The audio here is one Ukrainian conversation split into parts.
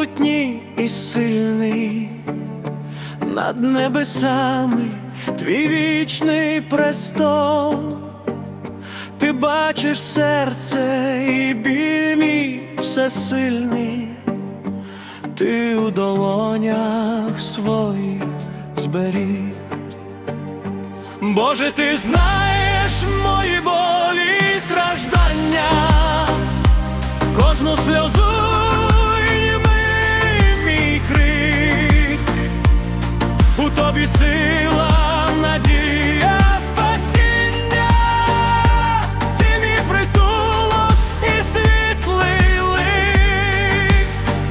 могутній і сильний, над небесами твій вічний престол. Ти бачиш серце і біль мій всесильний, ти у долонях своїх зберіг. Боже, ти знаєш мої болі і страждання, кожну сльозу і німий мій крик. У тобі сила, надія, спасіння, ти мій притулок і світлий лик.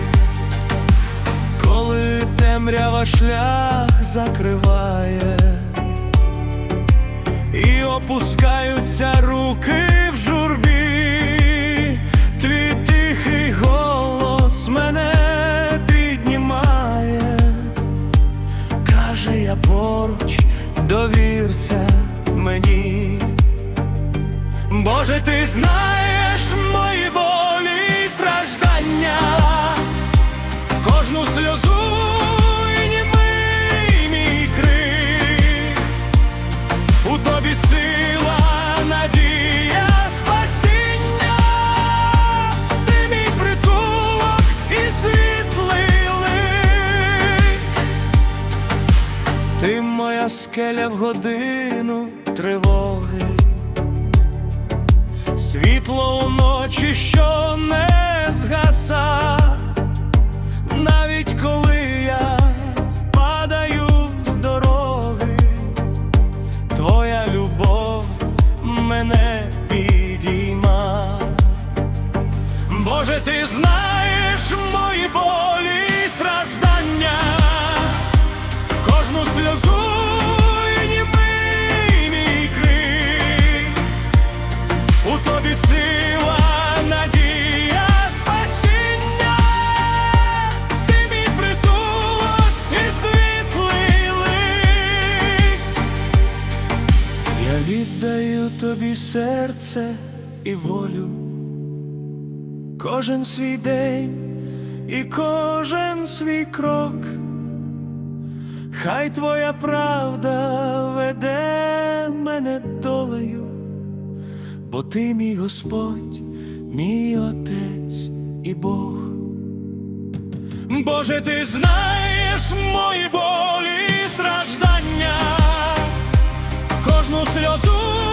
Коли темрява шлях закриває і опускаються руки в журбі, твій тихий голос мене піднімає. Каже, я поруч, довірся мені. Боже, ти знаєш мої болі і страждання, кожну сльозу і німий мій крик. У тобі сила, надія, спасіння, ти мій притулок і світлий лик. Ти моя скеля в годину тривоги, світло уночі, що не згаса. Навіть коли я падаю з дороги, твоя любов мене підійма. Боже, ти знаєш мої болі і страждання, кожну сльозу і німий мій крик. У тобі сила, надія, спасіння, ти мій притулок і світлий лик. Я віддаю тобі серце і волю, кожен свій день і кожен свій крок. Хай твоя правда веде мене долею, бо ти мій Господь, мій Отець і Бог. Боже, ти знаєш мої болі і страждання, кожну сльозу